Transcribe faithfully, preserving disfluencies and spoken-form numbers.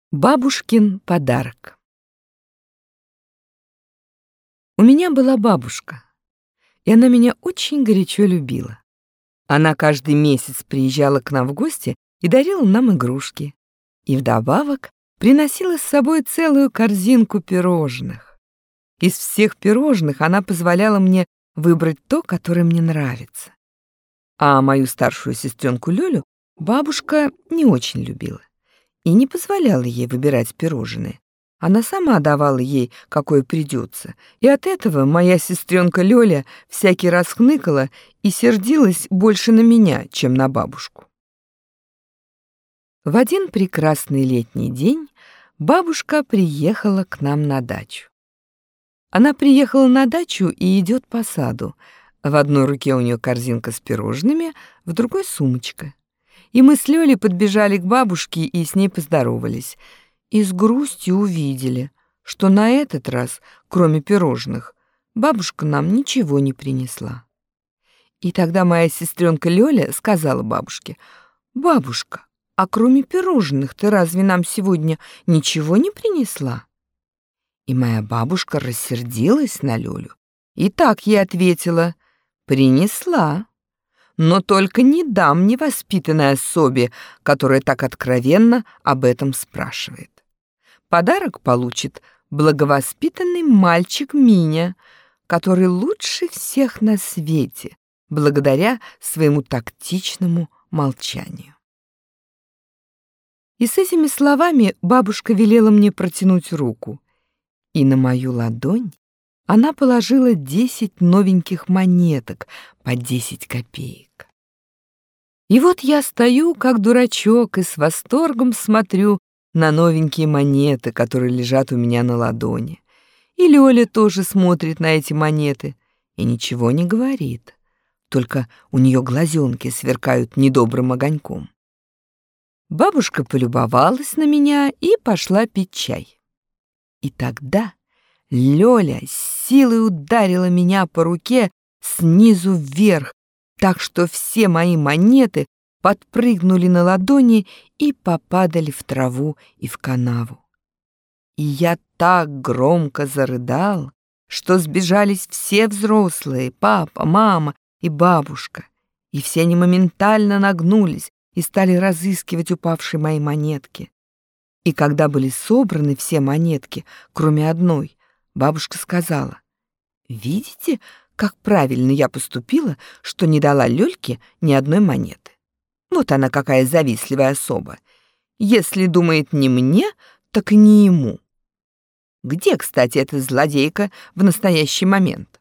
Бабушкин подарок. У меня была бабушка, и она меня очень горячо любила. Она каждый месяц приезжала к нам в гости и дарила нам игрушки. И вдобавок приносила с собой целую корзинку пирожных. Из всех пирожных она позволяла мне выбрать то, которое мне нравится. А мою старшую сестренку Лёлю бабушка не очень любила и не позволяла ей выбирать пирожные. Она сама давала ей, какое придется, и от этого моя сестренка Лёля всякий раз хныкала и сердилась больше на меня, чем на бабушку. В один прекрасный летний день бабушка приехала к нам на дачу. Она приехала на дачу и идет по саду. В одной руке у нее корзинка с пирожными, в другой — сумочка. И мы с Лёлей подбежали к бабушке и с ней поздоровались. И с грустью увидели, что на этот раз, кроме пирожных, бабушка нам ничего не принесла. И тогда моя сестренка Лёля сказала бабушке: «Бабушка, а кроме пирожных ты разве нам сегодня ничего не принесла?» И моя бабушка рассердилась на Лёлю и так ей ответила: «Принесла, но только не дам невоспитанной особе, которая так откровенно об этом спрашивает. Подарок получит благовоспитанный мальчик Миня, который лучше всех на свете, благодаря своему тактичному молчанию». И с этими словами бабушка велела мне протянуть руку, и на мою ладонь она положила десять новеньких монеток по десять копеек. И вот я стою, как дурачок, и с восторгом смотрю на новенькие монеты, которые лежат у меня на ладони. И Лёля тоже смотрит на эти монеты и ничего не говорит, только у нее глазенки сверкают недобрым огоньком. Бабушка полюбовалась на меня и пошла пить чай. И тогда Лёля с силой ударила меня по руке снизу вверх, так что все мои монеты подпрыгнули на ладони и попадали в траву и в канаву. И я так громко зарыдал, что сбежались все взрослые, папа, мама и бабушка, и все они моментально нагнулись и стали разыскивать упавшие мои монетки. И когда были собраны все монетки, кроме одной, бабушка сказала: «Видите, как правильно я поступила, что не дала Лёльке ни одной монеты? Вот она какая завистливая особа. Если думает не мне, так и не ему. Где, кстати, эта злодейка в настоящий момент?»